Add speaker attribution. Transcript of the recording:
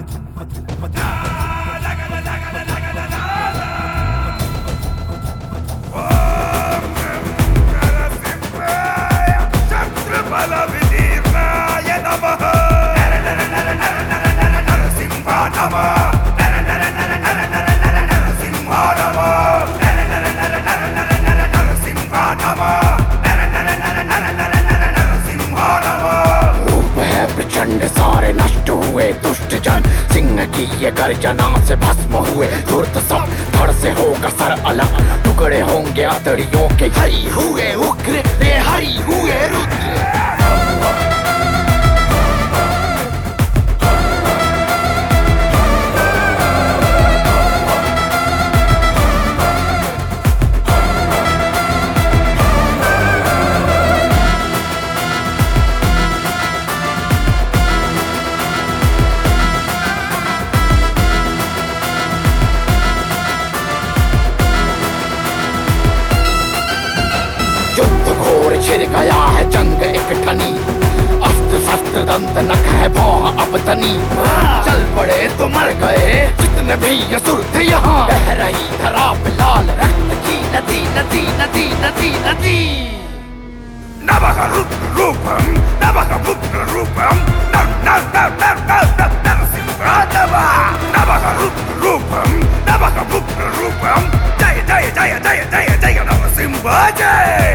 Speaker 1: सारे नष्ट हुए दुष्ट जन, सिंह की ये गर्जना से भस्म हुए धूर्त सब। धड़ से होगा सर अलग, टुकड़े होंगे आतड़ियों के। हरि हुए उग्र, रे हरि हुए रुद्र। छिड़ गया है जंग एक ठनी, अस्त्र शस्त्र दंत नख है भौं अब तनी। चल पड़े तो मर गए जितने भी असुर थे यहाँ। बह रही धरा पे लाल रक्त की नदी नदी नदी नदी नदी।
Speaker 2: नवः रुद्र रूपम नवः पुत्र रूपम नरसिंहानवा। नवः रुद्र रूपम नवः पुत्र रूपम। जय जय जय जय जय जय नरसिंह जय।